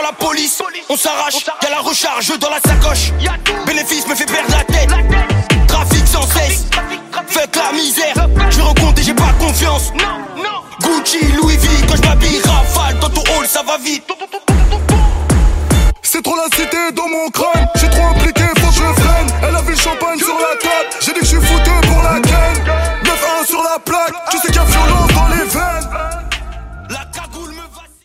la police, on s'arrache, y'a la recharge dans la sacoche. Bénéfice me fait perdre la tête, trafic sans cesse, faites la misère. Je recompte et j'ai pas confiance. Gucci, Louis V, quand je m'habille, rafale dans ton hall, ça va vite.